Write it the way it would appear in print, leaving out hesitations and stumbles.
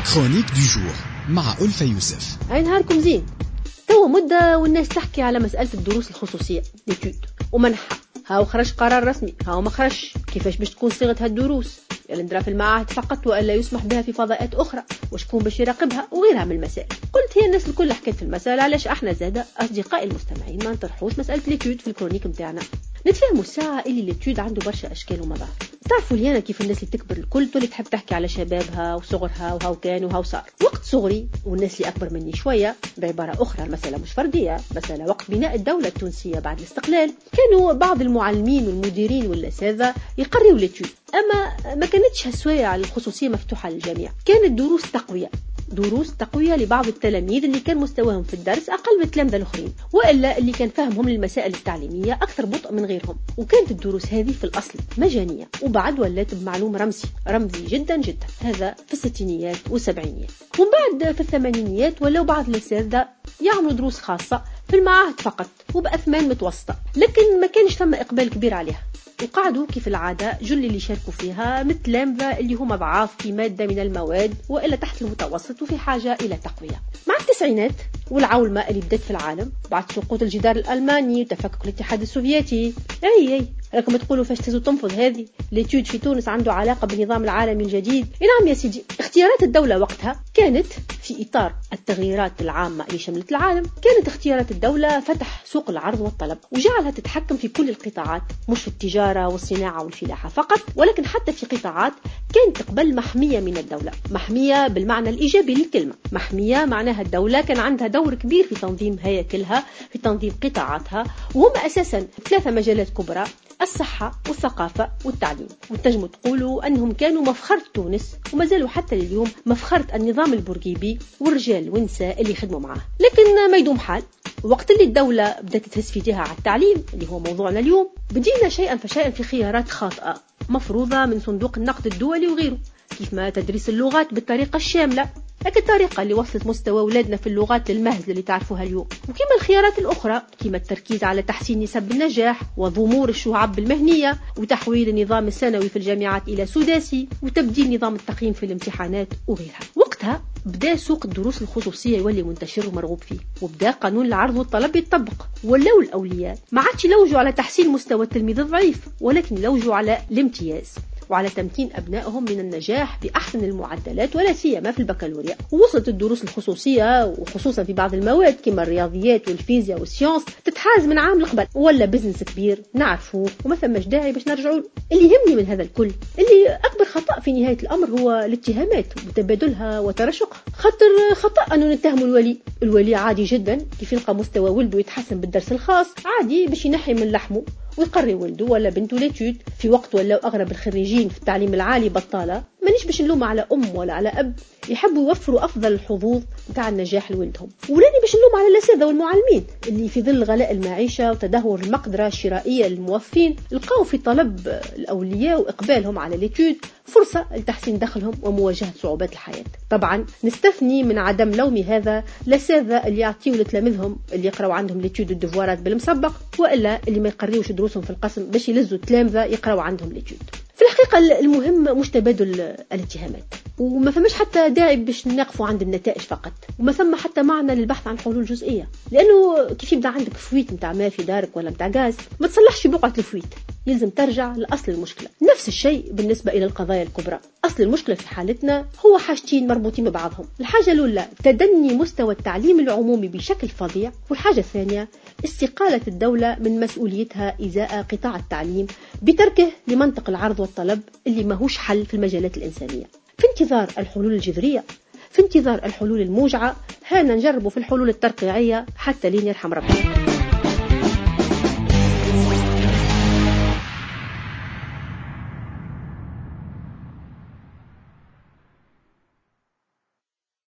كرونيك دو جور مع ألفة يوسف. هاي نهاركم زين. توا مدة والناس تحكي على مسألة الدروس الخصوصية ليتود ومنحها. هاو خرج قرار رسمي، هاو ما خرجش. كيفاش باش تكون صيغة هالدروس؟ يلا ندرا في المعاهد فقط وألا يسمح بها في فضاءات أخرى؟ وشكون باش يراقبها وغيرها من المسائل؟ قلت هي الناس الكل حكت في المسألة، علاش احنا زادة أصدقائي المستمعين ما نطرحوش مسألة ليتود في الكرونيك متاعنا؟ نتفهموا الساعة اللي ليتود عنده برشا أشكال ومظاهر. تعرفوا لي أنا كيف الناس اللي تكبر الكل تولي تحب تحكي على شبابها وصغرها وهاو كان وهاو صار. وقت صغري والناس اللي أكبر مني شوية، بعبارة أخرى المسألة مش فردية، مسألة وقت بناء الدولة التونسية بعد الاستقلال، كانوا بعض المعلمين والمديرين والأساتذة يقرروا ليتود، أما ما كانتش هالسوايع الخصوصية مفتوحة للجميع، كانت دروس تقوية لبعض التلاميذ اللي كان مستواهم في الدرس أقل من التلامذة الآخرين، وإلا اللي كان فهمهم للمسائل التعليمية أكثر بطء من غيرهم. وكانت الدروس هذه في الأصل مجانية، وبعد ولات بمعلوم رمزي جدا جدا، هذا في الستينيات والسبعينيات. ومن بعد في الثمانينيات ولو بعض الأساتذة يعملوا دروس خاصة في المعاهد فقط وبأثمان متوسطة، لكن ما كانش ثم إقبال كبير عليها، وقعدوا كيف العادة جل اللي شاركوا فيها مثل تلامذة اللي هما ضعاف في مادة من المواد وإلا تحت المتوسط وفي حاجة إلى تقوية. مع التسعينات والعولمة اللي بدت في العالم بعد سقوط الجدار الألماني وتفكك الاتحاد السوفيتي، أي راكم تقولوا فاش تزو تنفض هذه ليتود في تونس عنده علاقة بالنظام العالمي الجديد؟ نعم يا سيدي، اختيارات الدولة وقتها كانت في إطار التغييرات العامة اللي شملت العالم. كانت اختيارات الدولة فتح سوق العرض والطلب وجعلها تتحكم في كل القطاعات، مش في التجارة والصناعة والفلاحة فقط، ولكن حتى في قطاعات كانت تقبل محمية من الدولة، محمية بالمعنى الإيجابي للكلمة. محمية معناها الدولة كان عندها دور كبير في تنظيم هياكلها، في تنظيم قطاعاتها، وهم أساسا 3 مجالات كبرى: الصحة والثقافة والتعليم. وتنجموا تقولوا أنهم كانوا مفخرة تونس وما زالوا حتى اليوم مفخرة النظام البورقيبي والرجال والنساء اللي يخدموا معه. لكن ما يدوم حال، وقت اللي الدولة بدأت تهز في ايديها على التعليم اللي هو موضوعنا اليوم، بدينا شيئا فشيئا في خيارات خاطئة مفروضة من صندوق النقد الدولي وغيره، كيف ما تدريس اللغات بالطريقة الشاملة، لك الطريقة اللي وصلت مستوى أولادنا في اللغات للمهزلة اللي تعرفوها اليوم، وكما الخيارات الأخرى كما التركيز على تحسين نسب النجاح وضمور الشعب المهنية وتحويل النظام الثانوي في الجامعات إلى سداسي وتبديل نظام التقييم في الامتحانات وغيرها. وقتها بدأ سوق الدروس الخصوصية يولي منتشر ومرغوب فيه، وبدأ قانون العرض والطلب يتطبق، ولاو الأولياء ما عادش يلوجوا على تحسين مستوى التلميذ الضعيف، ولكن يلوجوا على الامتياز وعلى تمكين أبنائهم من النجاح بأحسن المعدلات ولا سيما في البكالوريا. ووصلت الدروس الخصوصية وخصوصا في بعض المواد كما الرياضيات والفيزياء والسيانس تتحاز من عام القبل، ولا بزنس كبير نعرفوه وما ثماش داعي باش نرجعوا. اللي يهمني من هذا الكل اللي أكبر خطأ في نهاية الأمر هو الاتهامات وتبادلها وترشقها. خطأ أنه نتهم الولي عادي جدا كيف يلقى مستوى ولده يتحسن بالدرس الخاص عادي باش ينحي من لحمه ويقري ولده ولا بنته ليتود، في وقت ولا أغلب الخريجين في التعليم العالي بطالة. مانيش باش نلوم على أم ولا على أب يحبوا يوفروا أفضل الحظوظ متاع النجاح لولدهم، ولاني باش نلوم على الأساتذة والمعلمين اللي في ظل غلاء المعيشة وتدهور المقدرة الشرائية للموظفين لقاوا في طلب الأولياء وإقبالهم على ليتود فرصة لتحسين دخلهم ومواجهة صعوبات الحياة. طبعا نستثني من عدم لومي هذا الأساتذة اللي يعطيوا لتلاميذهم اللي يقرأوا عندهم ليتود الدفوارات بالمسبق، وإلا اللي ما يقريوش دروسهم في القسم باش يلزوا التلامذة يقرأوا عندهم ليتود. في الحقيقة المهم مش تبادل الاتهامات، وما فماش حتى داعي باش نقفوا عند النتائج فقط، وما ثم حتى معنى للبحث عن حلول جزئية، لأنه كيف يبدأ عندك فويت متاع ما في دارك ولا متاع غاز ما تصلحش بقعة الفويت، يلزم ترجع لأصل المشكلة. نفس الشيء بالنسبة إلى القضايا الكبرى. أصل المشكلة في حالتنا هو حاجتين مربوطين ببعضهم: الحاجة الأولى تدني مستوى التعليم العمومي بشكل فظيع، والحاجة الثانية استقالة الدولة من مسؤوليتها إزاء قطاع التعليم بتركه لمنطق العرض والطلب اللي ماهوش حل في المجالات الإنسانية. في انتظار الحلول الجذرية، في انتظار الحلول الموجعة، هانا نجربوا في الحلول الترقيعية حتى لين يرحم ربنا.